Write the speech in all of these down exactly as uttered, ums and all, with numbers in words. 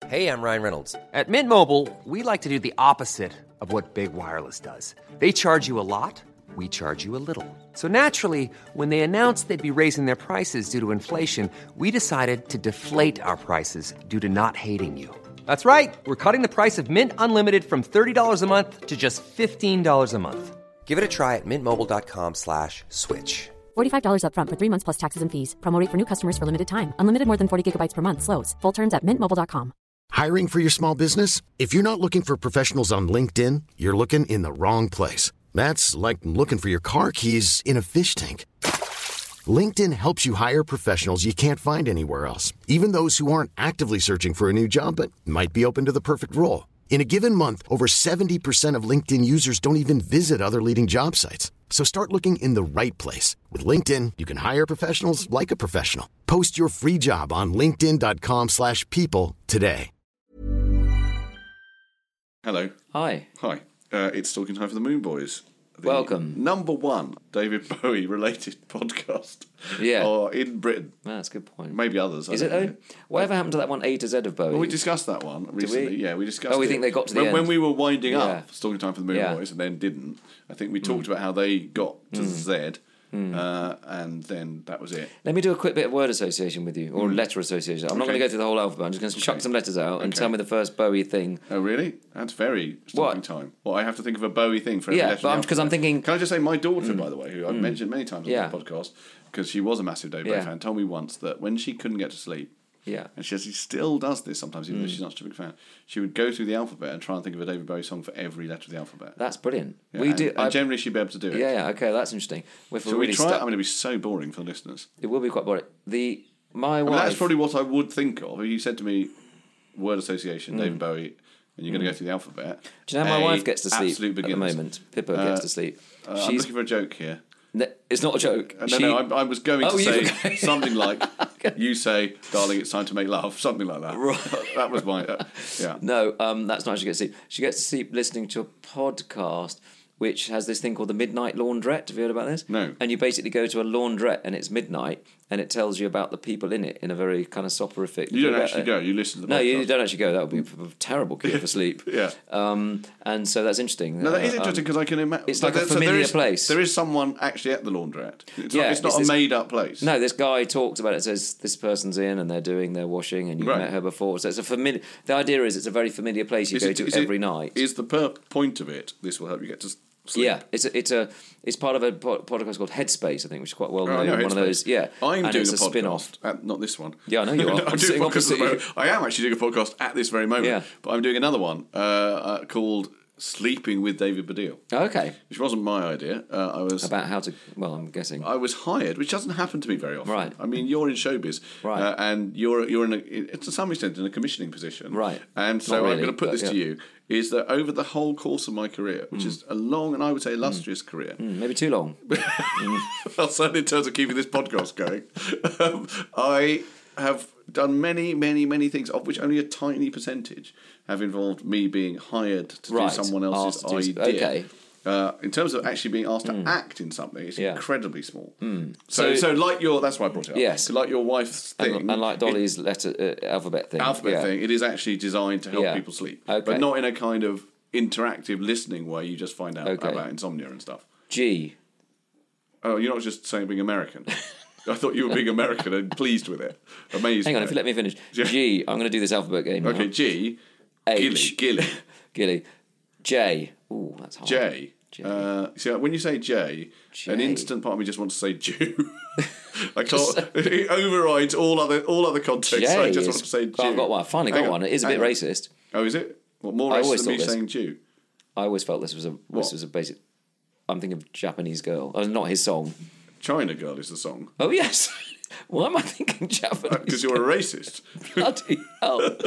Hey, I'm Ryan Reynolds. At Mint Mobile, we like to do the opposite of what Big Wireless does. They charge you a lot, we charge you a little. So naturally, when they announced they'd be raising their prices due to inflation, we decided to deflate our prices due to not hating you. That's right. We're cutting the price of Mint Unlimited from thirty dollars a month to just fifteen dollars a month. Give it a try at mintmobile.com slash switch. forty-five dollars up front for three months plus taxes and fees. Promo rate for new customers for limited time. Unlimited more than forty gigabytes per month. Slows full terms at mint mobile dot com. Hiring for your small business? If you're not looking for professionals on LinkedIn, you're looking in the wrong place. That's like looking for your car keys in a fish tank. LinkedIn helps you hire professionals you can't find anywhere else, even those who aren't actively searching for a new job but might be open to the perfect role. In a given month, over seventy percent of LinkedIn users don't even visit other leading job sites. So start looking in the right place. With LinkedIn, you can hire professionals like a professional. Post your free job on linkedin.com slash people today. Hello. Hi. Hi. Uh, it's Talking Time for the Moon Boys. The Welcome. Number one David Bowie related podcast. Yeah. Or in Britain. Oh, that's a good point. Maybe others. Is I it don't though? know. Whatever happened to that one A to Z of Bowie? Well, we discussed that one recently. we? Yeah, we discussed Oh, we it. think they got to the when, end. when we were winding Yeah. up Talking Time for the Moon Yeah. Boys and then didn't. I think we talked about how they got to Mm. Z. Uh, and then that was it. Let me do a quick bit of word association with you, or Mm. letter association. I'm not Okay. going to go through the whole alphabet. I'm just going to chuck some letters out and Okay. tell me the first Bowie thing. Oh, really? That's very Talking What? Time. Well, I have to think of a Bowie thing for every Yeah, letter but in I'm- the 'cause I'm alphabet. thinking- Can I just say my daughter, by the way, who I've mentioned many times on Yeah. the podcast, because she was a massive David Bowie Yeah. fan, told me once that when she couldn't get to sleep, Yeah. and she, says she still does this sometimes, even though she's not such a big fan, she would go through the alphabet and try and think of a David Bowie song for every letter of the alphabet. That's brilliant. Yeah, we and, do. and I- generally she'd be able to do it. yeah, yeah, okay, that's interesting. If So we're we really try. stuck, I mean, it'd be so boring for the listeners. it will be quite boring. The my I mean, wife. that's probably what I would think of. If you said to me, word association, Mm. David Bowie, and you're going to go through the alphabet. Do you know how my A, wife gets to sleep absolute at the beginners. moment? Pippa Uh, gets to sleep. Uh, I'm She's looking for a joke here. Ne- it's not a joke. Uh, no, She- no, I, I was going Oh, to you say were going- something like, you say, darling, it's time to make love, something like that. Right. That was my, uh, yeah. No, um, that's not how she gets to sleep. She gets to sleep listening to a podcast which has this thing called the Midnight Laundrette. Have you heard about this? No. And you basically go to a laundrette and it's midnight and it tells you about the people in it in a very kind of soporific... You don't uh, actually go, you listen to the No, podcast. you don't actually go. That would be a terrible cure for sleep. Yeah. Um, and so that's interesting. No, that is Uh, interesting because I can imagine... it's like a familiar place. There is someone actually at the laundrette. It's Yeah, not, it's not it's a this- made-up place. No, this guy talks about it. Says this person's in and they're doing their washing, and you Right. met her before. So it's a familiar. The idea is it's a very familiar place you Is go it- to is it- every night. Is the per- point of it, this will help you get to sleep? Yeah, it's a, it's a it's part of a po- podcast called Headspace, I think, which is quite well Oh, I known. know One of Headspace. those, yeah. I'm and doing it's a, a podcast, spin-off. at, not this one. Yeah, I know you are. I'm I'm doing sitting a podcast opposite at the you. moment. I am actually doing a podcast at this very moment, Yeah. but I'm doing another one uh, uh, called Sleeping with David Baddiel, Okay, which wasn't my idea. Uh, I was about how to. Well, I'm guessing. I was hired, which doesn't happen to me very often. Right. I mean, you're in showbiz, Right. uh, and you're you're in a, to some extent in a commissioning position, Right. And so Not I'm really, going to put but this to yeah. you: is that over the whole course of my career, which is a long and I would say illustrious career, Mm, maybe too long. well, certainly in terms of keeping this podcast going, um, I have done many, many, many things, of which only a tiny percentage have involved me being hired to Right. do someone else's Asked to do- idea. okay. Uh, in terms of actually being asked to act in something, it's Yeah. incredibly small. So, So- so, like your, that's why I brought it up. Yes. So like your wife's thing, And, and like Dolly's letter uh, alphabet thing. it, alphabet yeah. thing, it is actually designed to help Yeah. people sleep, Okay. but not in a kind of interactive listening way. You just find out Okay. about insomnia and stuff. G. Oh, you're not just saying being American. I thought you were being American and pleased with it. Amazing. Hang on, if you let me finish. G. I'm going to do this alphabet game now. Okay, G. H. Gilly. Gilly. Gilly. J. Ooh, that's hard. J. J. Uh, see, when you say J, J. an instant part of me just wants to say Jew. I can't. It overrides all other all other contexts. J I just is- want to say Jew. Oh, I've got one. I finally got Hang on, one. It is a hang bit on. racist. Oh, is it? Well, more I racist always than me thought this. saying Jew. I always felt this was a What? this was a basic. I'm thinking of Japanese girl. Oh, not his song. China Girl is the song. Oh yes. Why am I thinking Japanese? Because you're a racist. Bloody hell.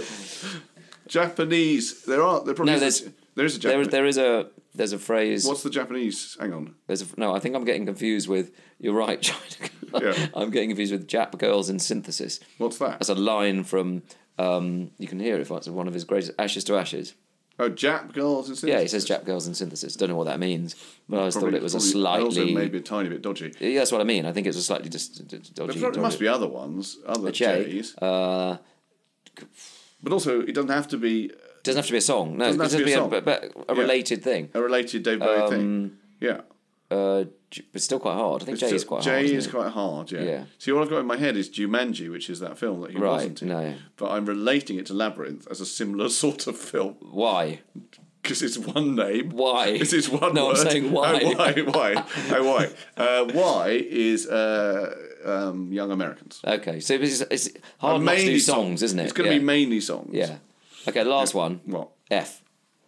Japanese. There are. There probably No, is there's a, there is a there Japanese. is there is a there's a phrase. What's the Japanese? Hang on. There's a, no. I think I'm getting confused with. You're right, China. Yeah. I'm getting confused with Jap Girls in Synthesis. What's that? That's a line from. Um, you can hear it if it's one of his greatest Ashes to Ashes. Oh, Jap Girls in Synthesis. Yeah, he says Jap Girls in Synthesis. Don't know what that means, but I always Probably- thought it was a probably- and slightly. Also maybe a tiny bit dodgy. Yeah, that's what I mean. I think it's a slightly just But dodgy. there must dodgy- be other ones, other a J. J's. Uh, But also, it doesn't have to be Doesn't have to be a song. No, it Doesn't have doesn't to be a be song. a, but a Yeah. related thing. a related Dave Bowie thing. Yeah. Uh, J- but still quite hard. I think Jay is quite Jay hard. is isn't it? quite hard, yeah. Yeah. See, what I've got in my head is Jumanji, which is that film that he Right, wasn't in. no. But I'm relating it to Labyrinth as a similar sort of film. Why? Because it's one name. Why? This is one No, I'm word. saying why. Oh, why? Why? Oh, why? Uh, why is uh, um, Young Americans. Okay, so it's, it's hard Uh, not to do mainly songs, isn't it? It's going to yeah. be mainly songs. Yeah. Okay, last one. What? F.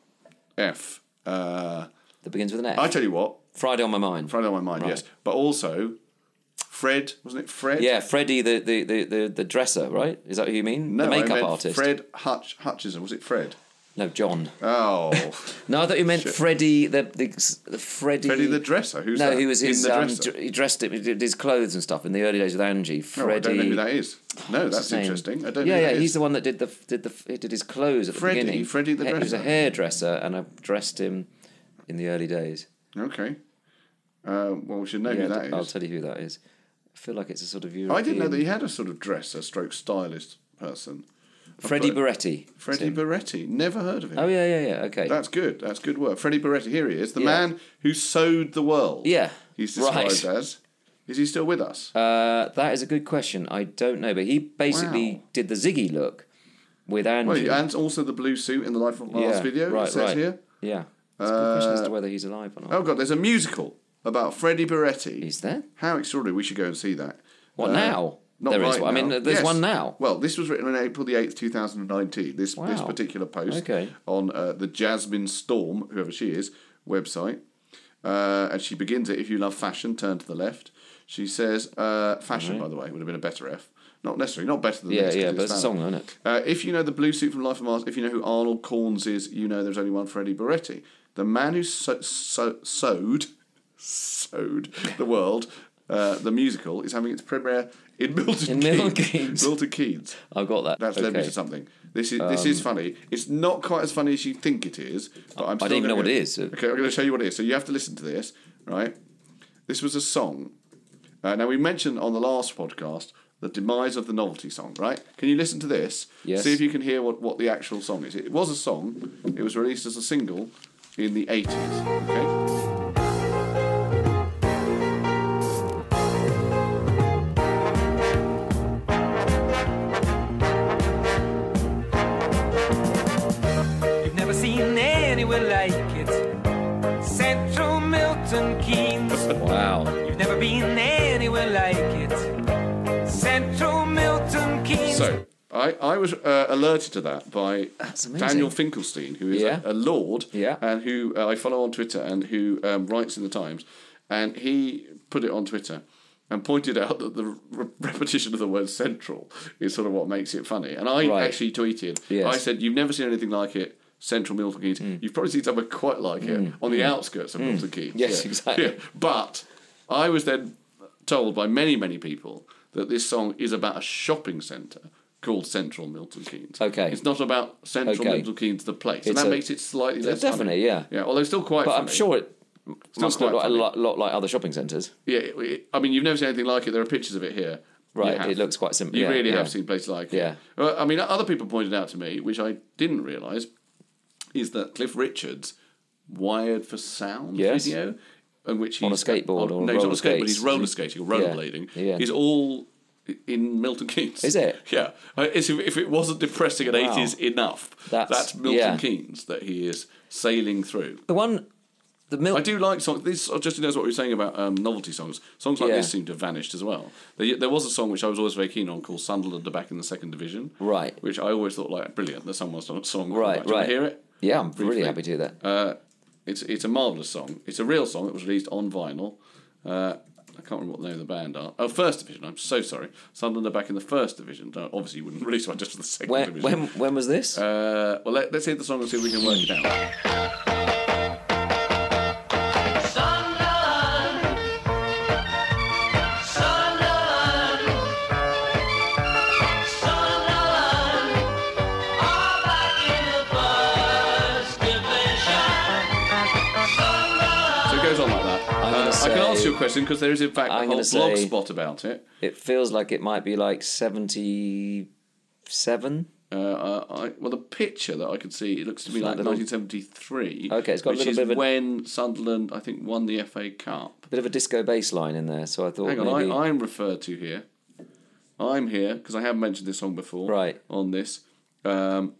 F. Uh, That begins with an F. I tell you what, Friday on my mind. Friday on my mind, Right. yes. But also, Fred, wasn't it Fred? Yeah, Freddie, the, the, the, the, the dresser, right? Is that who you mean? No, the I makeup meant artist. Fred Hutch Hutchison. Was it Fred? No, John. Oh. No, I thought you meant Freddie, the, the, the Freddie... Freddie the dresser? Who's no, that? he was his... In the Um, dresser? dr- he dressed it, he did his clothes and stuff in the early days with Angie. No, I Freddie... don't know who that is. No, What's that's his name? interesting. I don't yeah, know who yeah, that he's is. the one that did the did the he did his clothes at the Freddie, beginning. Freddie the He was a dresser. hairdresser, and I dressed him in the early days. Okay. Uh, well, we should know Yeah, who that I'll is. tell you who that is. I feel like it's a sort of European... I didn't know that he had a sort of dresser stroke stylist person. Freddie thought- Beretti. Freddie Sim. Beretti. Never heard of him. Oh, yeah, yeah, yeah, okay. That's good. That's good work. Freddie Beretti, here he is. The Yeah. man who sewed the world. Yeah, He's described right. as. Is he still with us? Uh, that is a good question. I don't know, but he basically Wow. did the Ziggy look with Angie. Well, and also the blue suit in the Life of Mars yeah, video, right, it says right. here. Yeah. It's a good question as Uh, to whether he's alive or not. Oh, God, there's a musical about Freddie Beretti. Is there? How extraordinary. We should go and see that. What, Uh, now? Not There is right one. I mean, now. there's Yes. one now. Well, this was written on April the eighth, two thousand nineteen. This this Wow. particular post Okay. on uh, the Jasmine Storm, whoever she is, website. Uh, and she begins it, if you love fashion, turn to the left. She says, uh, fashion, by the way, would have been a better F. Not necessarily, not better than Yeah, this. 'cause yeah, but it's a valid. song, isn't it? Uh, if you know the blue suit from Life of Mars, if you know who Arnold Corns is, you know there's only one Freddie Beretti. The man who so, so, sewed, sewed the world, uh, the musical, is having its premiere in Milton In Keynes. Milton Keynes. Milton Keynes. I've got that. That's okay. led me to something. This is this is funny. It's not quite as funny as you think it is. But I'm I still don't even know gonna- what it is. Okay, I'm going to show you what it is. So you have to listen to this, right? This was a song. Uh, now we mentioned on the last podcast the demise of the novelty song, right? Can you listen to this? Yes. See if you can hear what, what the actual song is. It was a song. It was released as a single in the eighties. Okay. You've never seen anywhere like it. Central Milton Keynes. Wow. You've never been anywhere like it. Central Milton Keynes. So I, I was uh, alerted to that by That's amazing. Daniel Finkelstein, who is Yeah. a, a lord, Yeah. and who uh, I follow on Twitter and who um, writes in the Times, and he put it on Twitter and pointed out that the re- repetition of the word central is sort of what makes it funny. And I Right. actually tweeted, Yes. I said, you've never seen anything like it. Central Milton Keynes. You've probably seen something quite like it on the outskirts of Milton Keynes. Yes, Yeah. exactly. Yeah. But I was then told by many, many people that this song is about a shopping centre called Central Milton Keynes. Okay. It's not about Central Okay. Milton Keynes, the place. And It's that a- makes it slightly less Definitely, funny. yeah. Yeah, although still quite But funny. I'm sure it must quite look like a funny. lot, lot like other shopping centres. Yeah, it- it- I mean, you've never seen anything like it. There are pictures of it here. You Right, have. it looks quite simple. You yeah, really yeah. have seen places like Yeah. it. Well, I mean, other people pointed out to me, which I didn't realise, is that Cliff Richard's Wired for Sound Yes. video, in which he's On a skateboard or no, he's on roller a skateboard. He's skates. roller skating or Yeah. rollerblading. Yeah. Is all in Milton Keynes. Is it? Yeah. Uh, It's, if it wasn't depressing at Wow. eighties enough, That's- that's, Milton yeah. Keynes that he is sailing through. The one, the milk. I do like songs. This just knows what we were saying about um, novelty songs. Songs like Yeah. this seem to have vanished as well. There, there was a song which I was always very keen on called Sunderland are back in the second division. Right. Which I always thought like brilliant that someone's done a song. called Right, that. Do you want right. to hear it? Yeah, I'm Briefly. really happy to do that. Uh, it's it's a marvellous song. It's a real song that was released on vinyl. Uh, I can't remember what the name of the band are. Oh, First Division. I'm so sorry. Sunderland are back in the First Division. No, obviously, you wouldn't release one just for the second When, division. when, when was this? Uh, well, let, let's hear the song and see if we can work it out. So it goes on like that. I'm Uh, gonna I can say- answer your question because there is in fact a I'm whole gonna blog say- spot about it. It feels like it might be like seventy-seven. Uh, I, well, the picture that I could see, it looks to me It's like like little- nineteen seventy-three. Okay, it's got a which little is bit of a- when Sunderland, I think, won the F A Cup. Bit of a disco bass line in there, so I thought Hang on, maybe... I, I'm referred to here. I'm here because I have mentioned this song before. Right. On this. Um,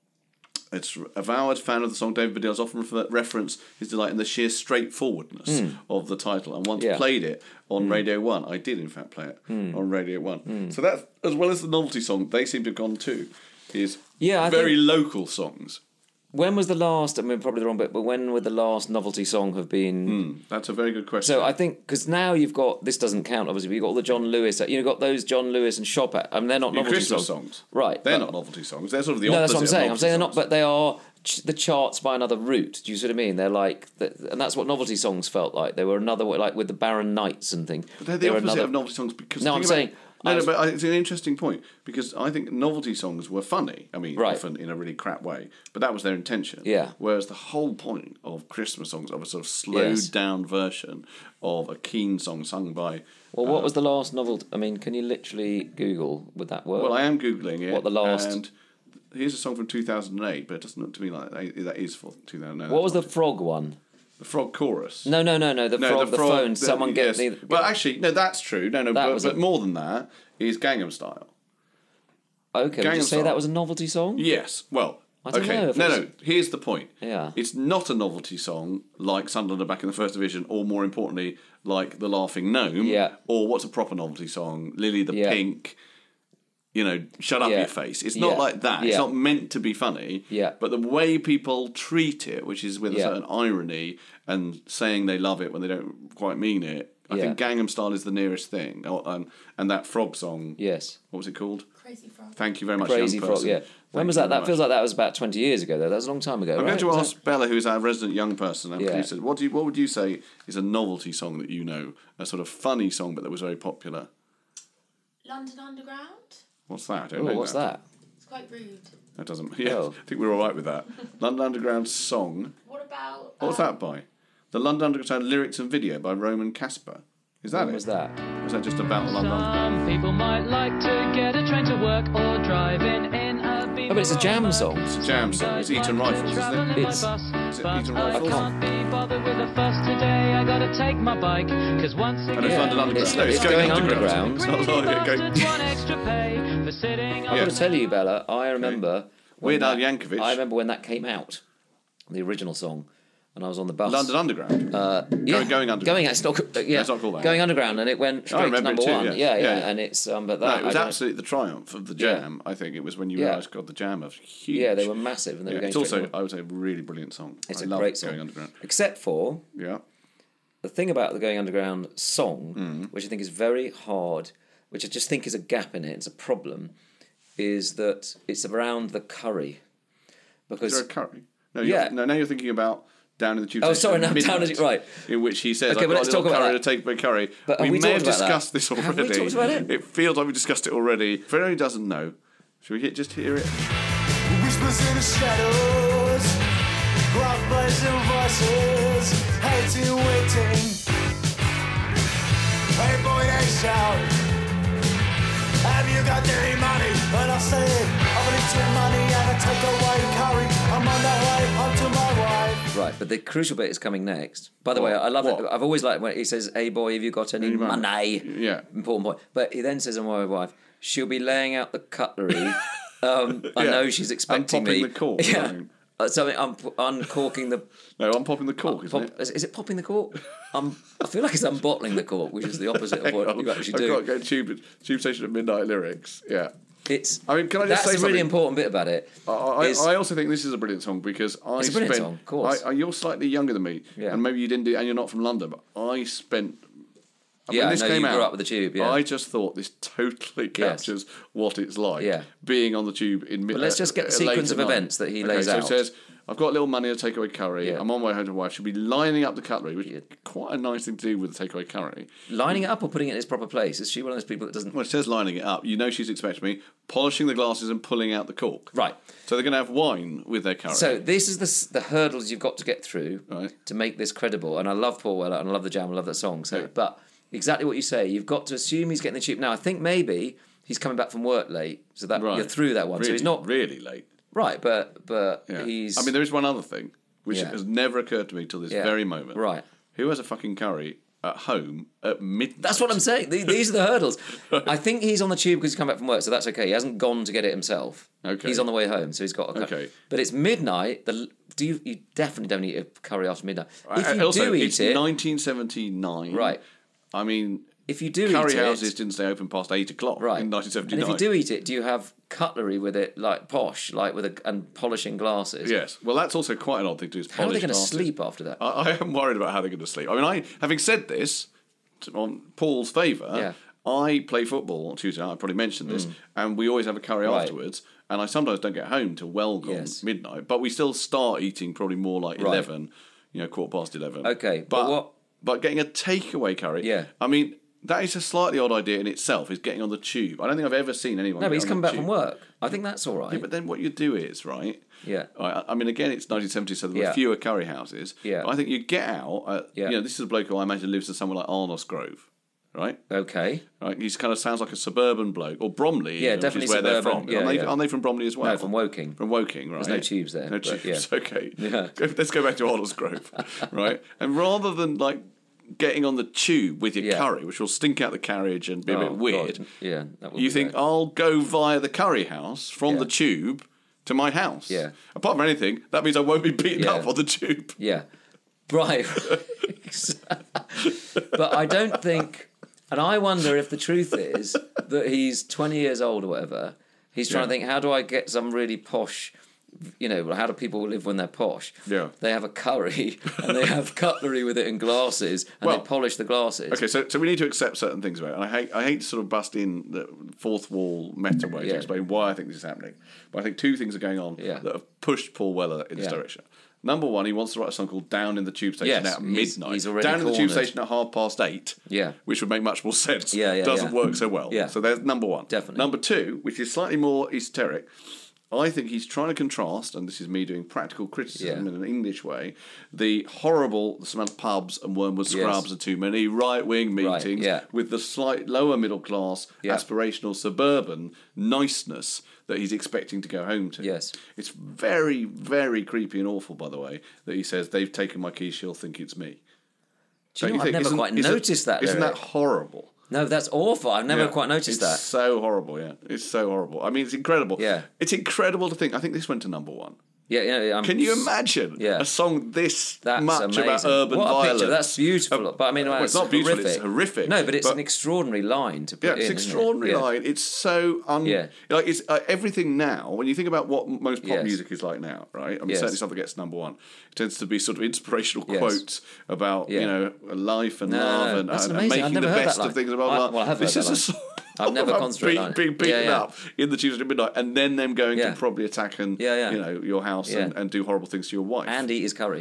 it's avowed fan of the song. David Baddiel often refer, reference his delight in the sheer straightforwardness of the title, and once Hmm. Yeah. played it on Radio One. I did, in fact, play it on Radio One. So that, as well as the novelty song, they seem to have gone to is Yeah, I very think- local songs. When was the last, I mean, probably the wrong bit, but when would the last novelty song have been... That's a very good question. So I think, because now you've got, this doesn't count, obviously, but you've got all the John Lewis, you've got those John Lewis and Shop at, I mean, they're not Your novelty Christmas songs. songs. Right. They're but- not novelty songs. They're sort of the No, opposite that's what I'm of saying. I'm novelty saying they're not, songs. but they are ch- the charts by another route. Do you see what I mean? They're like, and that's what novelty songs felt like. They were another way, like with the Barron Knights and things. But they're the They were opposite another- of novelty songs because... No, the I'm thing saying- about- No, I no, was- but it's an interesting point because I think novelty songs were funny. I mean, Right. often in a really crap way, but that was their intention. Yeah. Whereas the whole point of Christmas songs of a sort of slowed Yes. down version of a keen song sung by. Well, what was the last novel? I mean, can you literally Google, would that work? Well, I am googling it. What the last- And here's a song from two thousand eight, but it doesn't look to me like that, that is for two thousand eight. What was the frog one? the frog chorus? No, no, no, no. The No, frog, the, frog- phone. the- Someone yes. get the. Well, actually, no, that's true. No, no, That but, was but a- more than that is Gangnam Style. Okay, would Gangnam you say Style. that was a novelty song? Yes. Well, I don't okay. know if no, it was- no. Here's the point. Yeah. It's not a novelty song like Sunderland are back in the First Division, or more importantly, like The Laughing Gnome. Yeah. Or what's a proper novelty song? Lily the Yeah. Pink. You know, shut up Yeah. your face. It's not Yeah. like that. It's Yeah. not meant to be funny. Yeah. But the way people treat it, which is with a Yeah. certain irony and saying they love it when they don't quite mean it, I Yeah. think Gangnam Style is the nearest thing. Oh, um, and that frog song. Yes. What was it called? Crazy Frog. Thank you very much, Crazy young Frog, person. yeah. When Thank was you that? very That feels much. like that was about twenty years ago, though. That was a long time ago, I'm right? going to Was ask that- Bella, who is our resident young person, and Yeah. please, what do you, what would you say is a novelty song that you know, a sort of funny song, but that was very popular? London Underground. What's that? I don't Oh, know what's that. that? It's quite rude. That doesn't. Yeah, Oh. I think we're all right with that. London Underground song. What about? What's um, that by? The London Underground lyrics and video by Roman Casper. Is that When it? was that? Was that just about the London Underground? Some people might like to get a train to work or driving in a Oh, but it's a jam song. It's a jam song. It's Eton Rifles, isn't it? It's- Is it but Eton I Rifles? can't be bothered with a fuss today. I gotta take my bike, cause once again, And it's London Underground. It's- no, it's, it's going, Going underground. Underground. It's not like it Bastards goes- want extra pay for sitting I've on got to tell you, Bella, I remember... when Weird Al that- Yankovic. I remember when that came out, the original song, and I was on the bus. London Underground. Uh, yeah, Going Underground. Going, it's not, uh, yeah, It's not called that, Going yeah. Underground, and it went straight to remember number it too, one. yeah. Yeah, yeah, Yeah, yeah. and it's um, but No, that it was I don't- absolutely the triumph of the Yeah. Jam. I think it was when you Yeah. realised, God, the Jam was huge. Yeah, they were massive, and they Yeah, were going it's straight also, to I would say, a really brilliant song. It's I a love great song. Going Underground. Except for Yeah. the thing about the Going Underground song, Mm. which I think is very hard, which I just think is a gap in it, it's a problem, is that it's around the curry. Because Is there a curry? No, Yeah. you're, no, now you're thinking about Down in the Tube Oh, Station sorry, at no, Down in Midnight, the- right. In which he says, Okay, I've but got let's a little talk about curry that. to take my curry. But we have we may have talked about that? discussed this already. Have we talked about it? It feels like we discussed it already. For anyone who doesn't know, should we hit, just hear it? Whispers in the shadows, gruff buzzing voices, hating, waiting. Hey boy, they shout, have you got any money? And I say, I'm gonna take money and I take away curry. I'm on the way home to my wife. Right, but the crucial bit is coming next. By the way, I love What? it. I've always liked when he says, "Hey boy, have you got any Any money?" money?" Yeah. Important point. But he then says, "On my wife, she'll be laying out the cutlery." um, I Yeah. know she's expecting Unpopping me. the cork, Yeah. right? Uh, something un- uncorking the. No, I'm popping the cork, isn't Pop, it? is, is it popping the cork? Um, I feel like it's unbottling the cork, which is the opposite of what you actually I've do. got to go tube, tube Station at Midnight lyrics. Yeah. It's. I mean, can I just that's say a really something? important bit about it. I, I, is- I also think this is a brilliant song because I It's a brilliant spent. song, of course. I, I, you're slightly younger than me, Yeah. and maybe you didn't do, and you're not from London, but I spent. Yeah, when I this know came you out, grew up with the Tube, yeah. I just thought this totally Yes. captures what it's like Yeah. being on the Tube in. But let's just get the sequence of events that he okay, lays so out. it says, "I've got a little money to take away curry. Yeah. I'm on my way home to my wife. She'll be lining up the cutlery, which is quite a nice thing to do with the takeaway curry." Lining it up or putting it in its proper place? Is she one of those people that doesn't? Well, it says lining it up. You know she's expecting me, polishing the glasses and pulling out the cork. Right. So they're going to have wine with their curry. So this is the s- the hurdles you've got to get through Right. to make this credible. And I love Paul Weller and I love the Jam. I love that song. So, Yeah. but exactly what you say. You've got to assume he's getting the tube. Now, I think maybe he's coming back from work late, so that Right. you're through that one. Really, so he's not really late. right, but but Yeah. he's. I mean, there is one other thing which Yeah. has never occurred to me till this Yeah. very moment. Right. Who has a fucking curry at home at midnight? That's what I'm saying. These, these are the hurdles. I think he's on the tube because he's come back from work, so that's okay. He hasn't gone to get it himself. Okay. He's on the way home, so he's got a curry. Okay. But it's midnight. The do you, you definitely don't eat a curry after midnight. If Uh, you also, do eat it's it, nineteen seventy-nine. Right. I mean, if you do curry eat houses it, didn't stay open past eight o'clock right, in nineteen seventy-nine. and if you do eat it, do you have cutlery with it, like posh, like with a and polishing glasses? Yes. Well, that's also quite an odd thing to do. Is How are they polish going to glasses. sleep after that? I, I am worried about how they're going to sleep. I mean, I having said this, to- on Paul's favour, Yeah. I play football on Tuesday night. I probably mentioned this, and we always have a curry Right. afterwards. And I sometimes don't get home till well gone Yes. midnight, but we still start eating probably more like Right. eleven, you know, quarter past eleven. Okay, but but what- But getting a takeaway curry, Yeah. I mean. That is a slightly odd idea in itself, is getting on the tube. I don't think I've ever seen anyone No, get but he's on coming the back tube. from work. I think that's all right. Yeah, but then what you do is, right? Yeah. I, I mean, again, it's nineteen seventy, so there were Yeah. fewer curry houses. Yeah. But I think you get out. At, Yeah. You know, this is a bloke who I imagine lives in somewhere like Arnos Grove, right? Okay. Right. He's kind of sounds like a suburban bloke, or Bromley. Yeah, even, definitely which is where they're suburban. from. Yeah, aren't, they, yeah. aren't they from Bromley as well? No, from Woking. From Woking, right? There's no tubes there, No but tubes. yeah. Okay. Yeah. Go- Let's go back to Arnos Grove, right? And rather than like getting on the tube with your Yeah. curry, which will stink out the carriage and be a Oh, bit weird. God. Yeah. That would You be think, bad. I'll go via the curry house from Yeah. the tube to my house. Yeah. Apart from anything, that means I won't be beaten Yeah. up on the tube. Yeah. Right. But I don't think, and I wonder if the truth is that he's twenty years old or whatever. He's trying to Yeah. think, how do I get some really posh, you know, how do people live when they're posh? Yeah. They have a curry and they have cutlery with it and glasses and Well, they polish the glasses. Okay, so so we need to accept certain things about it. And I hate I hate to sort of bust in the fourth wall meta way to Yeah. explain why I think this is happening. But I think two things are going on Yeah. that have pushed Paul Weller in this Yeah. direction. Number one, he wants to write a song called "Down in the Tube Station" Yes, at he's- midnight. he's already Down in the Tube cornered. Station at half past eight. Yeah. which would make much more sense. Yeah, yeah, doesn't yeah. work so well. Yeah. So there's number one. Definitely. Number two, which is slightly more esoteric. I think he's trying to contrast, and this is me doing practical criticism Yeah. in an English way, the horrible the smell of pubs and Wormwood Yes. Scrubs and too many right-wing Right, meetings yeah. with the slight lower middle class, Yeah. aspirational suburban niceness that he's expecting to go home to. Yes. It's very, very creepy and awful, by the way, that he says, they've taken my keys, she'll think it's me. Do you Don't know, I've think? never Isn't- quite isn't- noticed that Isn't lyric. that horrible? No, that's awful. I've never Yeah. quite noticed it's that. so horrible, yeah. It's so horrible. I mean, it's incredible. Yeah. It's incredible to think. I think this went to number one. Yeah, yeah, yeah. I'm Can you s- imagine Yeah. a song this That's much amazing. about urban what a violence? picture. That's beautiful. Uh, But I mean, well, it's, it's not beautiful, horrific. it's horrific. No, but it's But- an extraordinary line to put Yeah, in. it's isn't it? extraordinary Yeah. line. It's so un. Yeah. Like it's uh, everything now. When you think about what most pop Yes. music is like now, right? I mean, Yes. certainly something gets number one. It tends to be sort of inspirational Yes. quotes about Yeah. you know life and No, love no, and, that's and, amazing. and I've making never the heard best that of line. things about I- love. well, I have this heard is that a line. song I've never about concentrated being, on it. being beaten Yeah, yeah. up in the Tuesday midnight, and then them going Yeah. to probably attack and Yeah, yeah. you know your house and, Yeah. and do horrible things to your wife. And eat his curry.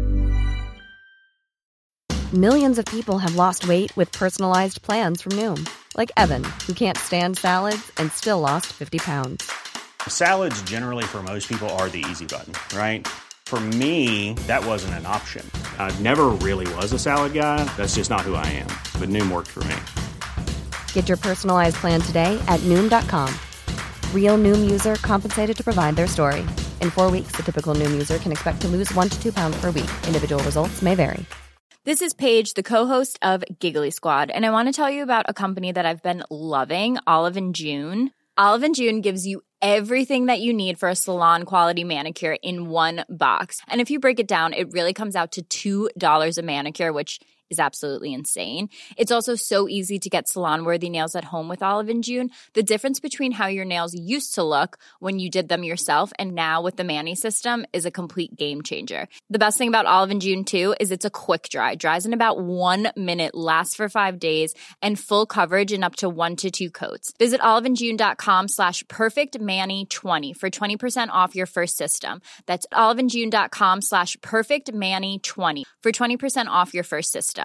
Millions of people have lost weight with personalized plans from Noom. Like Evan, who can't stand salads and still lost fifty pounds. Salads generally for most people are the easy button, right? For me, that wasn't an option. I never really was a salad guy. That's just not who I am. But Noom worked for me. Get your personalized plan today at Noom dot com. Real Noom user compensated to provide their story. In four weeks, the typical Noom user can expect to lose one to two pounds per week. Individual results may vary. This is Paige, the co-host of Giggly Squad, and I want to tell you about a company that I've been loving, Olive and June. Olive and June gives you everything that you need for a salon-quality manicure in one box. And if you break it down, it really comes out to two dollars a manicure, which is absolutely insane. It's also so easy to get salon-worthy nails at home with Olive and June. The difference between how your nails used to look when you did them yourself and now with the Mani system is a complete game changer. The best thing about Olive and June, too, is it's a quick dry. Dries in about one minute, lasts for five days, and full coverage in up to one to two coats. Visit oliveandjune.com slash perfectmani20 for twenty percent off your first system. That's oliveandjune.com slash perfectmani20 for twenty percent off your first system.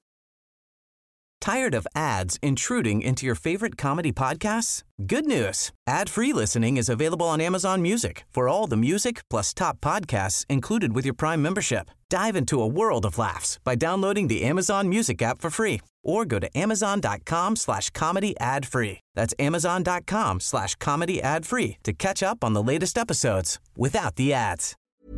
Tired of ads intruding into your favorite comedy podcasts? Good news. Ad-free listening is available on Amazon Music for all the music plus top podcasts included with your Prime membership. Dive into a world of laughs by downloading the Amazon Music app for free or go to amazon.com slash comedy ad free. That's amazon.com slash comedy ad free to catch up on the latest episodes without the ads.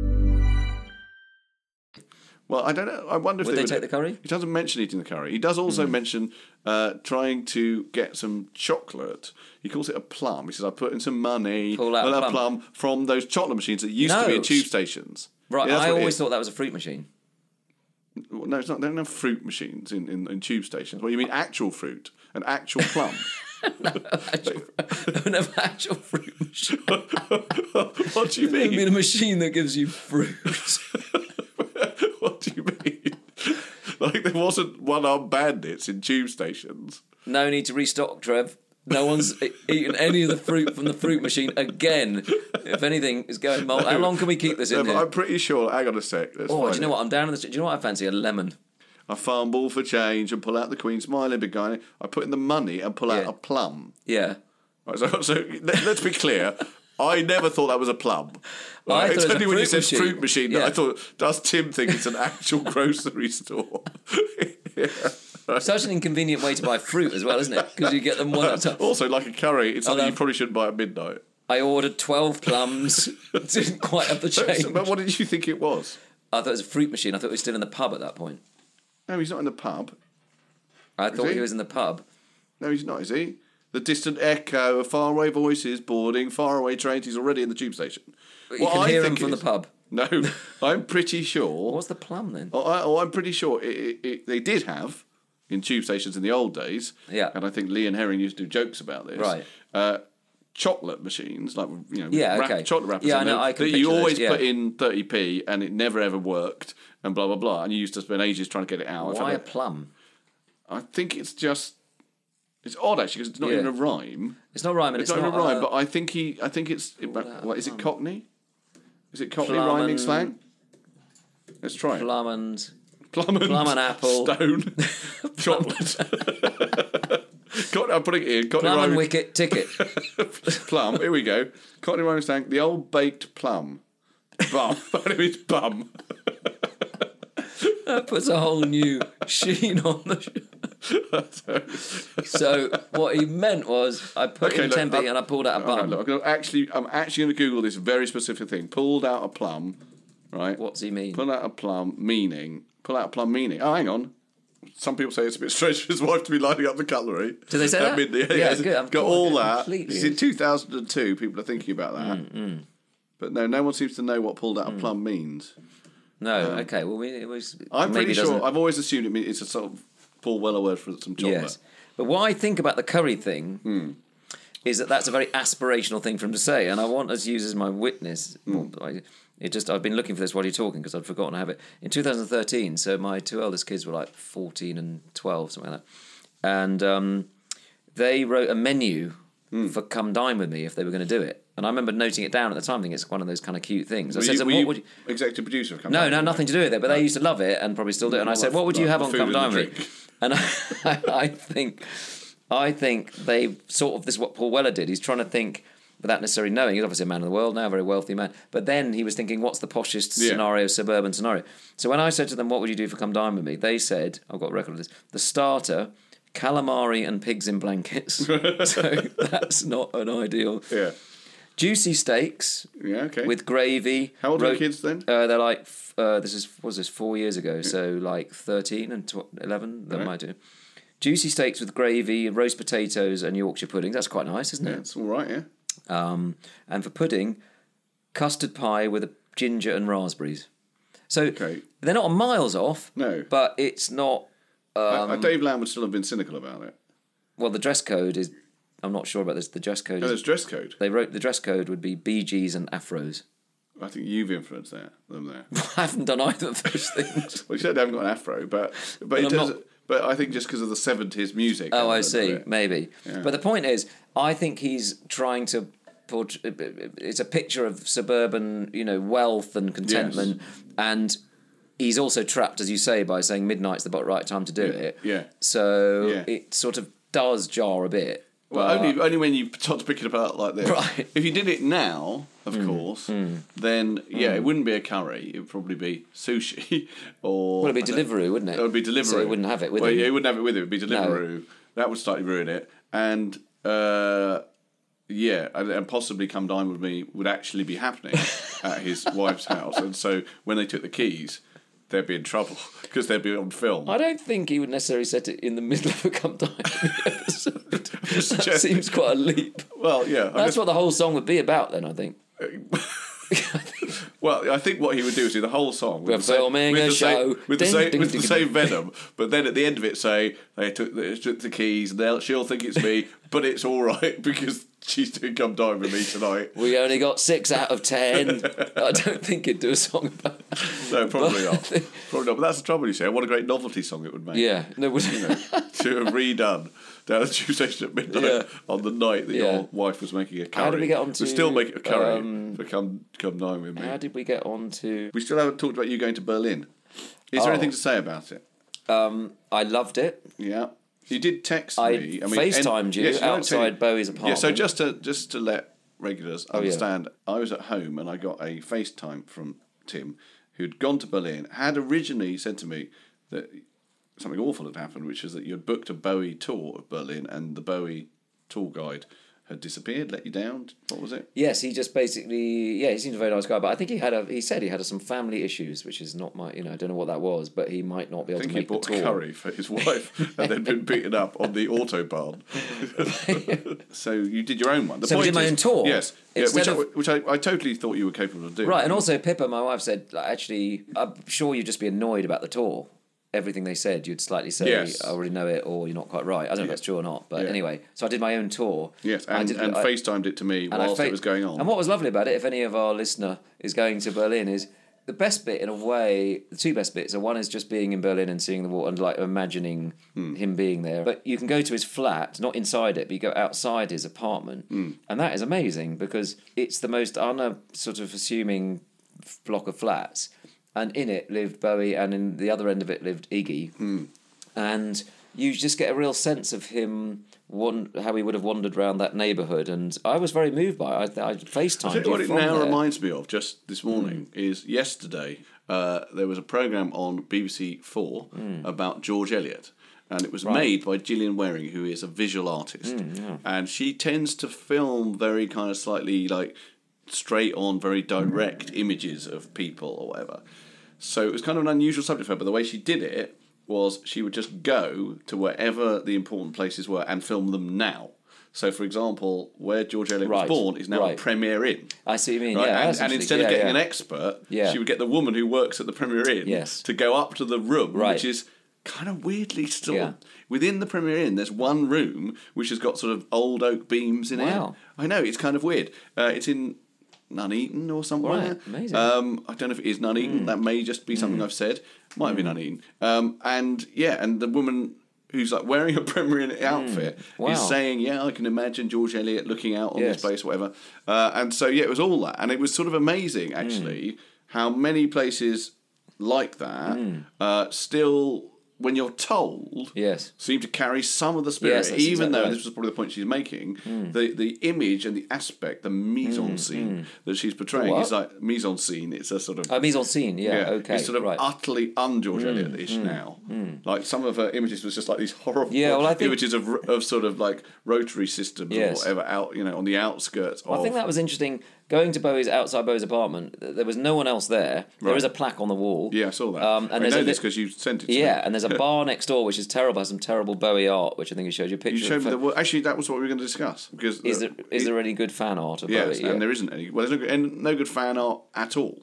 Well, I don't know. I wonder if Would they, they would take the curry? He doesn't mention eating the curry. He does also Mm. mention uh, trying to get some chocolate. He calls it a plum. He says, I put in some money, Pull out a a plum. from those chocolate machines that used No. to be at tube stations. Right, Yeah, that's I what it always is. thought that was a fruit machine. No, it's not. They don't have fruit machines in, in, in tube stations. Well, you mean actual fruit, an actual plum. An actual fruit machine. What do you mean? I mean a machine that gives you fruit. What do you mean? Like there wasn't one-armed bandits in tube stations. No need to restock, Trev. No one's e- eaten any of the fruit from the fruit machine again. If anything is going mold. How long can we keep this in No, but here? I'm pretty sure. Hang on a sec. Let's Oh, find do you know it. what? I'm down in the. Do you know what I fancy? A lemon. I fumble for change and pull out the Queen smiling big guy. I put in the money and pull out Yeah. a plum. Yeah. Right, so, so let, let's be clear. I never thought that was a plum. I Right, thought it's it was a only when you fruit said machine. fruit machine that Yeah. I thought, does Tim think it's an actual grocery store? Yeah. Such an inconvenient way to buy fruit as well, isn't it? Because you get them one at a time. Also, like a curry, it's something I'll you have- probably shouldn't buy at midnight. I ordered twelve plums. Didn't quite have the So- change. so- but what did you think it was? I thought it was a fruit machine. I thought he was still in the pub at that point. No, he's not in the pub. I Is thought he? he was in the pub. No, he's not, is he? The distant echo of faraway voices boarding faraway trains. He's already in the tube station. You can hear him from the pub. No, I'm pretty sure. What's the plum then? Oh, I, oh I'm pretty sure it, it, it, they did have in tube stations in the old days. Yeah. And I think Lee and Herring used to do jokes about this. Right. Uh, chocolate machines, like you know, Yeah, wrap- okay. chocolate wrappers. Yeah, in I know, them I can that you picture those, always yeah. put in thirty p, and it never ever worked, and blah blah blah. And you used to spend ages trying to get it out. Why I a plum? I think it's just. It's odd actually because it's not Yeah. even a rhyme. It's not rhyming. It's, It's, not, even a rhyme, uh, but I think he. I think it's. It, what, is it Cockney? Is it Cockney Plum rhyming and- slang? Let's try it. Plum and Plum and, plum and apple. Stone. Chocolate. Got, I'm putting it in. Cockney Plum and rhyming. wicket ticket. Plum. Here we go. Cockney rhyming slang. The old baked plum. Bum. That means bum. That puts a whole new sheen on the. So what he meant was, I put Okay, in look, ten p I'm- and I pulled out a All right, bum. look, I'm gonna actually, I'm actually going to Google this very specific thing. Pulled out a plum, right? What's he mean? Pull out a plum, meaning. Pull out a plum, meaning. Oh, hang on. Some people say it's a bit strange for his wife to be lining up the cutlery. Do they say at that? midnight. Yeah, Yeah, it's good. I'm got cool. all I that. completely- It's in two thousand two. People are thinking about that. Mm, But no, no one seems to know what pulled out a plum means. No, Um, okay. Well, we, it was. I'm maybe pretty doesn't- sure. I've always assumed it means it's a sort of Paul Weller word for some chocolate. Yes, but what I think about the curry thing Hmm. is that that's a very aspirational thing for him to say, and I want us to use as my witness. Hmm. Well, I, it just I've been looking for this while you're talking because I'd forgotten to have it in two thousand thirteen. So my two eldest kids were like fourteen and twelve, something like that, and um, they wrote a menu Hmm. for "Come Dine with Me" if they were going to do it. And I remember noting it down at the time, thinking it's one of those kind of cute things. I Were said, you, so were what you would you... executive producer of Come No, Dine no, With Me? nothing to do with it. But they used to love it and probably still do. And I Well, said, like- "What would you like have the on food Come and the Dine with Me?" drink. And I, I think, I think they sort of this is what Paul Weller did. He's trying to think without necessarily knowing. He's obviously a man of the world now, a very wealthy man. But then he was thinking, what's the poshest Yeah. scenario, suburban scenario? So when I said to them, "What would you do for Come Dine with Me?" They said, "I've got a record of this." The starter. Calamari and pigs in blankets. So that's not an ideal. Yeah. Juicy steaks. Yeah, okay. With gravy. How old are ro- the kids then? Uh, they're like, uh, this is, what was this, four years ago, so like thirteen and tw- eleven, that Right. might do. Juicy steaks with gravy, roast potatoes and Yorkshire puddings. That's quite nice, isn't Yeah, it? it's all right, yeah. Um, and for pudding, custard pie with a ginger and raspberries. So Okay. they're not miles off, No. but it's not... Uh, Dave Lamb would still have been cynical about it. Well, the dress code is... I'm not sure about this. The dress code No, is... there's dress code. They wrote the dress code would be Bee Gees and afros. I think you've influenced that, them there. I haven't done either of those things. Well, you said they haven't got an afro, but but, But it I'm does. not- But I think just because of the seventies music. Oh, I element of see. it. Maybe. Yeah. But the point is, I think he's trying to put. It's a picture of suburban, you know, wealth and contentment, and he's also trapped, as you say, by saying midnight's the right time to do Yeah. it. Yeah. So Yeah. it sort of does jar a bit. Well, But- only only when you start to pick it apart like this. Right. If you did it now, of course, then yeah, it wouldn't be a curry. It would probably be sushi or. Well, it'd be I don't- Deliveroo, wouldn't it? It would be Deliveroo. So he wouldn't have it with well, him. yeah, he wouldn't have it with him. It would be Deliveroo. That would slightly ruin it. And uh, yeah, and, and possibly Come Dine With Me would actually be happening at his wife's house. And so when they took the keys, they'd be in trouble because they'd be on film. I don't think he would necessarily set it in the middle of a Come Dine With Me episode. That seems quite a leap. Well, yeah. I That's guess- what the whole song would be about then, I think. Well, I think what he would do is do the whole song. We're with the same- filming with a the same- show. with the Ding, same, ding, with the ding, same ding. venom, but then at the end of it say they took the, took the keys. And they'll, she'll think it's me, but it's all right because she's doing Come Dine With Me tonight. We only got six out of ten. I don't think he'd do a song about that. No, probably But- not. Probably not. But that's the trouble, you say. What a great novelty song it would make. Yeah. No, would You know, to have redone down at Tube Station at midnight Yeah. on the night that Yeah. your wife was making a curry. How did we get on We're to, still making a curry um, for Come Come Dine With Me. How did we get on to... We still haven't talked about you going to Berlin. Is there Oh. anything to say about it? Um, I loved it. Yeah. You did text I me. FaceTimed and- you yes, don't outside tell you- Bowie's Yeah, apartment. so just to just to let regulars Oh, yeah. understand, I was at home and I got a FaceTime from Tim, who'd gone to Berlin, had originally said to me that something awful had happened, which is that you had booked a Bowie tour of Berlin and the Bowie tour guide had disappeared, let you down. What was it? Yes, he just basically, yeah, he seems a very nice guy, but I think he had a, he said he had some family issues, which is not my, you know, I don't know what that was, but he might not be I able think to he make bought the tour. curry for his wife and then been beaten up on the Autobahn. So you did your own one. The So we point did my is- own tour? Yes, yeah, Instead which, I, of- which I, I totally thought you were capable of doing. Right, and also Pippa, my wife, said, like, actually, I'm sure you'd just be annoyed about the tour. Everything they said, you'd slightly say, Yes. I already know it, or you're not quite right. I don't know if that's true or not, but Yeah. anyway. So I did my own tour. Yes, I and, did- and I- FaceTimed it to me and I whilst fa- it was going on. And what was lovely about it, if any of our listener is going to Berlin, is the best bit, in a way, the two best bits are one is just being in Berlin and seeing the wall and like imagining Hmm. him being there. But you can go to his flat, not inside it, but you go outside his apartment. Hmm. And that is amazing because it's the most un sort of assuming f- block of flats. And in it lived Bowie, and in the other end of it lived Iggy. Hmm. And you just get a real sense of him, wan- how he would have wandered around that neighbourhood. And I was very moved by it. I, I I FaceTimed tell you you what it from now there. reminds me of, just this morning, Hmm. is yesterday uh, there was a programme on B B C Four about George Eliot. And it was Hmm. Right. made by Gillian Waring, who is a visual artist. Mm, yeah. And she tends to film very kind of slightly like straight on, very direct images of people or whatever. So it was kind of an unusual subject for her, but the way she did it was she would just go to wherever the important places were and film them now. So, for example, where George Eliot Right, was born is now right. a Premier Inn. I see what you mean, Right? yeah. and, that's and interesting. instead of Yeah, getting yeah. an expert, Yeah. she would get the woman who works at the Premier Inn Yes. to go up to the room, Right. which is kind of weirdly still Yeah. within the Premier Inn. There's one room which has got sort of old oak beams in Wow. it. I know, it's kind of weird. Uh, it's in Nuneaton or somewhere. Right, amazing. Um, I don't know if it is Nuneaton. Mm. That may just be something I've said. Might have been Nuneaton. Um, and yeah, and the woman who's like wearing a Premier Inn outfit Wow. is saying, "Yeah, I can imagine George Eliot looking out on Yes. this place, or whatever." Uh, and so yeah, it was all that, and it was sort of amazing actually how many places like that uh, still, when you're told, Yes. seem to carry some of the spirit, Yes, that's even exactly though right. this was probably the point she's making. The the image and the aspect, the mise en scene that she's portraying what? is like mise en scene. It's a sort of Oh, mise en scene, yeah, okay. It's sort of right. utterly un-George Eliot-ish now. Like some of her images was just like these horrible Yeah, well, I think- images of of sort of like rotary systems Yes. or whatever out, you know, on the outskirts. Well, of... I think that was interesting. Going to Bowie's outside Bowie's apartment, th- there was no one else there. There Right. is a plaque on the wall. Yeah, I saw that. Um, and I there's know a this li- because you sent it to me. Yeah, and there's a bar next door which is terrible. Has some terrible Bowie art, which I think you showed you a picture. You showed of. me the wo- actually that was what we were going to discuss because Is the- there is there any good fan art of yes, Bowie? Yeah. and there isn't any. Well, there's no good, and no good fan art at all.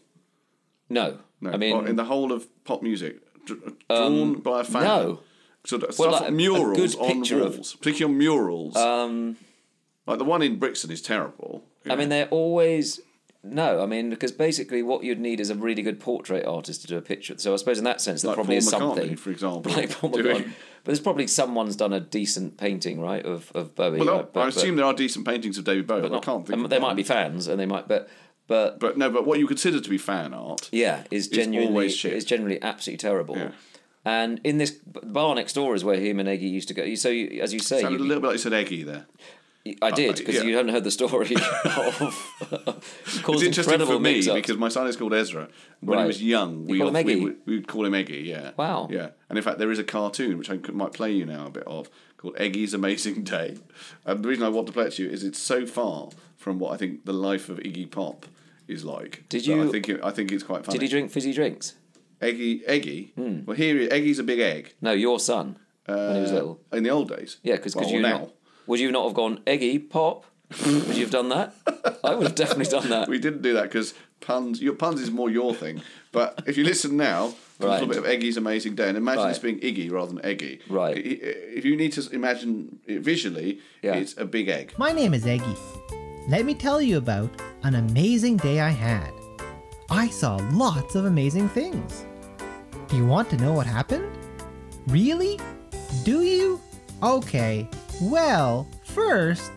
No, No, I mean Well, in the whole of pop music, dr- drawn by a fan. no. Sort of Well, stuff like on a- a murals good on picture of- walls, particularly on murals. Um, like the one in Brixton is terrible. you I know. mean, they're always. No, I mean, because basically what you'd need is a really good portrait artist to do a picture. So I suppose in that sense there Like probably Paul is McCartney, something. for example, Like Paul doing- McCartney. But there's probably someone's done a decent painting, right, of, of Bowie. Well, right? But- I but- assume there are decent paintings of David Bowie. but I not- can't think. and of they one. might be fans, and they might, but but But no, but what you consider to be fan art, yeah, is It's genuinely always shit. is generally absolutely terrible. Yeah. And in this bar next door is where him and Eggy used to go. So, you, as you say... Sounded you, a little bit like you said Eggy there. I did, because uh, yeah. you haven't heard the story of... It's interesting incredible for me, mix-ups. because my son is called Ezra. When Right. he was young, You we, call him off- we, Eggy? would- we would call him Eggy, yeah. Wow. Yeah. And in fact, there is a cartoon, which I could- might play you now a bit of, called Eggy's Amazing Day. And the reason I want to play it to you is it's so far from what I think the life of Iggy Pop is like. Did that you- I think, it, I think it's quite funny. Did he drink fizzy drinks? Eggy, Eggy? Hmm. Well, here, he- Eggy's a big egg. No, your son, when he was Uh, little. In the old days? Yeah, because Well, you now. not, would you not have gone, Eggy, Pop? Would you have done that? I would have definitely done that. We didn't do that because puns. Your puns is more your thing. But if you listen now, a Right. little bit of Eggy's Amazing Day, and imagine Right. this being Iggy rather than Eggy. Right. I- i- If you need to imagine it visually, Yeah. it's a big egg. My name is Eggy. Let me tell you about an amazing day I had. I saw lots of amazing things. Do you want to know what happened? Really? Do you? Okay. Well, first,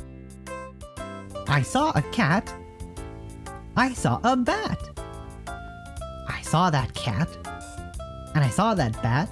I saw a cat. I saw a bat. I saw that cat. And I saw that bat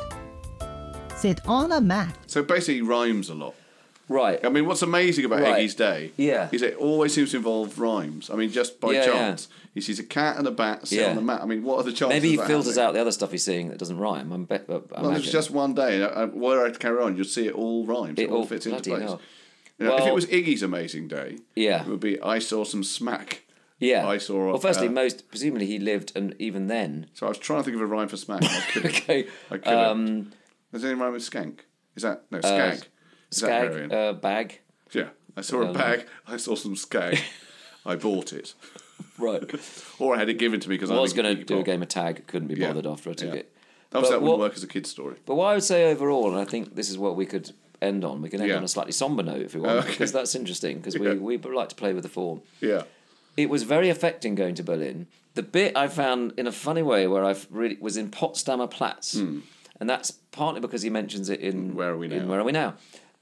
sit on a mat. So basically, he rhymes a lot. Right. I mean, what's amazing about Right. Eggy's Day Yeah. is it always seems to involve rhymes. I mean, just by Yeah, chance. He sees a cat and a bat sit Yeah. on the mat. I mean, what are the chances Maybe he of that filters happening? out the other stuff he's seeing that doesn't rhyme. I'm bet, I Well, imagine. it's just one day. Uh, Were I to carry on, you'd see it all rhymes. It, It all all- fits into bloody place. hell. You know, if it Well- was Iggy's Amazing Day, Yeah. it would be I saw some smack. Yeah. I saw. Well, firstly, uh, most presumably he lived, and even then. So I was trying to think of a rhyme for smack. And I couldn't. Okay. I couldn't. Um, Is there any rhyme with skank? Is that no uh, skag? Is that Skag, heroin? uh, bag. Yeah, I saw a um, bag. I saw some skag. I bought it. Right. Or I had it given to me because I I was think going to Iggy do a Pop. game of tag, couldn't be Yeah. bothered after I took Yeah. it. Obviously, But that wouldn't what- work as a kid's story. But what I would say overall, and I think this is what we could end on, we can end Yeah. on a slightly somber note if we want, Okay. because that's interesting, because Yeah. we, we like to play with the form. Yeah. It was very affecting going to Berlin. The bit I found in a funny way where I really was in Potsdamer Platz, and that's partly because he mentions it in Where Are We Now? in Where Are We Now,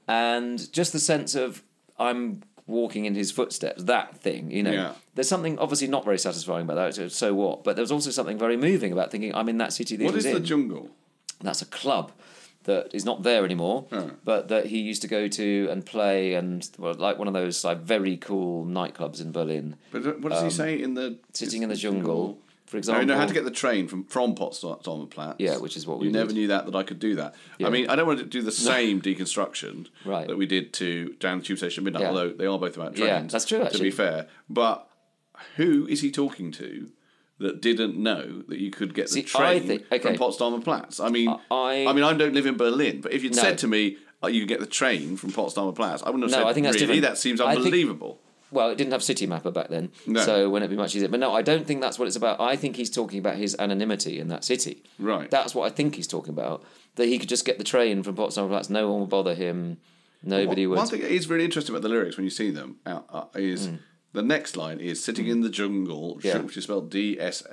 and just the sense of I'm walking in his footsteps. That thing, you know. Yeah. There's something obviously not very satisfying about that. So, so what? But there was also something very moving about thinking I'm in that city that What he was is the in. jungle? That's a club that is not there anymore, Oh. but that he used to go to and play, and well, like one of those like very cool nightclubs in Berlin. But what does he Um, say in the Sitting in the jungle, for No, example. you know how to get the train from from Potsdamer Platz. Yeah, which is what we You never did. knew that that I could do that. Yeah. I mean, I don't want to do the same deconstruction Right. that we did to down the tube station at midnight, Yeah. although they are both about trains. Yeah, that's true, To actually. be fair, but who is he talking to that didn't know that you could get the See, I train think- okay. from Potsdamer Platz? I mean, I- I mean, I don't live in Berlin, but if you'd No. said to me, oh, you can get the train from Potsdamer Platz, I wouldn't have No, said, I think that's really, different. that seems I think- unbelievable. Well, it didn't have City Mapper back then, No. so wouldn't it be much easier? But no, I don't think that's what it's about. I think he's talking about his anonymity in that city. Right. That's what I think he's talking about. That he could just get the train from Potsdamer Platz, no one would bother him, nobody One, would. one thing that is really interesting about the lyrics when you see them out, uh, is the next line is sitting in the jungle, Mm. Yeah. which is spelled D S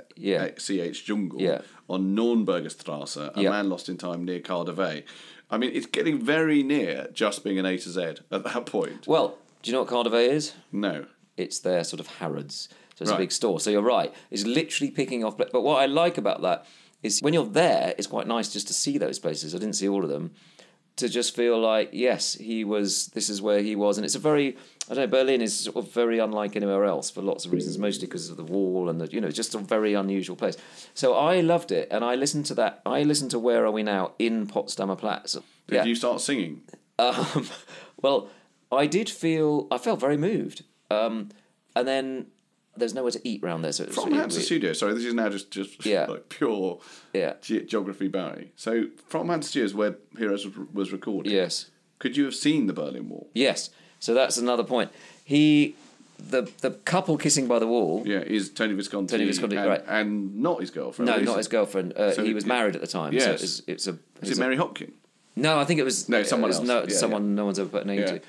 C H jungle, Yeah. on Nürnberger Strasse, a Yeah. man lost in time near Cardiff. I mean, it's getting very near just being an A to Z at that point. Well, do you know what Cardiff is? No. It's their sort of Harrods. So it's Right. a big store. So you're right. It's literally picking off. But what I like about that is when you're there, it's quite nice just to see those places. I didn't see all of them. To just feel like, yes, he was, this is where he was. And it's a very, I don't know, Berlin is sort of very unlike anywhere else for lots of reasons, mostly because of the wall and the, you know, just a very unusual place. So I loved it. And I listened to that. I listened to Where Are We Now in Potsdamer Platz. Did Yeah. you start singing? Um, well, I did feel, I felt very moved. Um, and then there's nowhere to eat round there. So it was From really Hampstead weird. Studios, sorry, this is now just, just Yeah. like pure Yeah. ge- geography Barry. So from Hampstead Studios, where Heroes was- was recorded, Yes. could you have seen the Berlin Wall? Yes. So that's another point. He, the the couple kissing by the wall. Yeah, is Tony Visconti, Tony Visconti, and, right. and not his girlfriend. No, is not it? his girlfriend. Uh, So he was it- married at the time. Yes. So it's, it's a. Is it's it a- Mary Hopkin? No, I think it was No, someone it was else. No, Yeah, someone yeah. no one's ever put a name Yeah. to.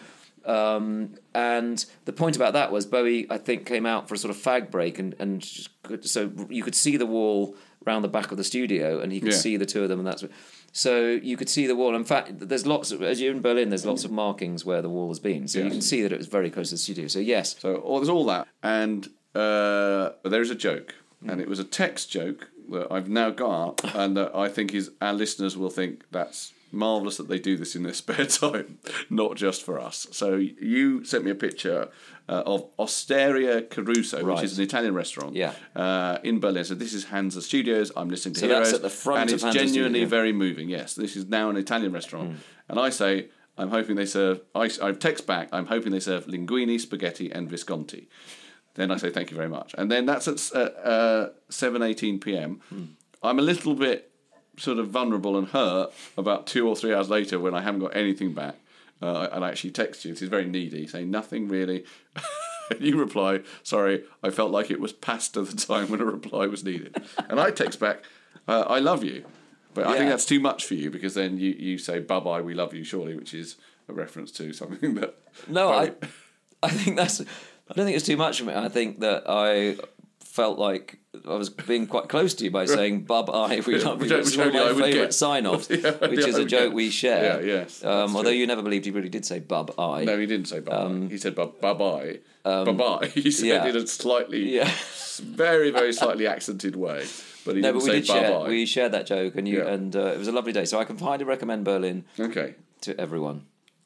Um, and the point about that was Bowie, I think, came out for a sort of fag break, and and just could, so you could see the wall round the back of the studio, and he could Yeah. see the two of them, and that's so you could see the wall. In fact, there's lots of, as you're in Berlin, there's lots of markings where the wall has been, so you Yes. can see that it was very close to the studio. So yes, So oh, there's all that, and uh, but there is a joke. and it was a text joke that I've now got up, and that I think is our listeners will think that's marvellous that they do this in their spare time, not just for us. So you sent me a picture uh, of Osteria Caruso, Right. which is an Italian restaurant Yeah. uh, in Berlin. So this is Hansa Studios. I'm listening to So Heroes. that's at the front and of it's Hansa genuinely Studio. very moving. Yes, this is now an Italian restaurant. And I say, I'm hoping they serve, I, I text back, I'm hoping they serve linguine, spaghetti and Visconti. Then I say, thank you very much. And then that's at uh, uh, seven eighteen p.m. I'm a little bit sort of vulnerable and hurt about two or three hours later when I haven't got anything back. Uh, and I actually text you. This is very needy, saying nothing really. And you reply, sorry, I felt like it was past the time when a reply was needed. And I text back, uh, I love you. But I think Yeah. that's too much for you, because then you, you say, bye-bye, we love you, surely, which is a reference to something that... No, I, I think that's. I don't think it's too much for me. I think that I felt like I was being quite close to you by saying "bub I." We love Which- you. which It's one of only I my would favourite get. sign-offs, Yeah, which yeah, is I a would joke get. we share. Yeah, yes, Um, that's although true. you never believed he really did say "bub I." No, he didn't say bye-bye. Um, he said bye- bye-bye. Bye-bye. He said yeah. it in a slightly, Yeah. very, very slightly accented way. But he No, didn't but we say did share. bye-bye. We shared that joke, and you Yeah. and uh, it was a lovely day. So I can highly recommend Berlin. Okay. To everyone.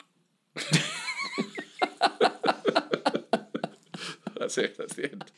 That's it. That's the end.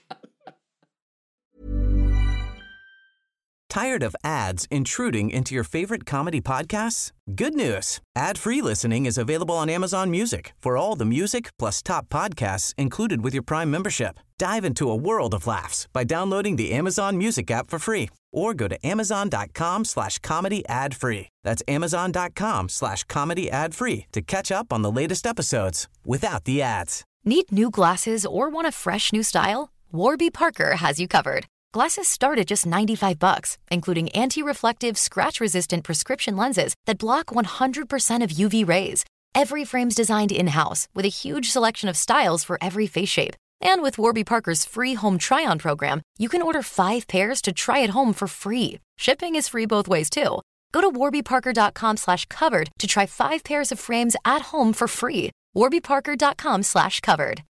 Tired of ads intruding into your favorite comedy podcasts? Good news. Ad-free listening is available on Amazon Music for all the music plus top podcasts included with your Prime membership. Dive into a world of laughs by downloading the Amazon Music app for free or go to amazon.com slash comedy ad free. That's amazon.com slash comedy ad free to catch up on the latest episodes without the ads. Need new glasses or want a fresh new style? Warby Parker has you covered. Glasses start at just ninety-five bucks, including anti-reflective, scratch-resistant prescription lenses that block one hundred percent of U V rays. Every frame's designed in-house with a huge selection of styles for every face shape. And with Warby Parker's free home try-on program, you can order five pairs to try at home for free. Shipping is free both ways, too. Go to warbyparker.com slash covered to try five pairs of frames at home for free. warbyparker.com slash covered.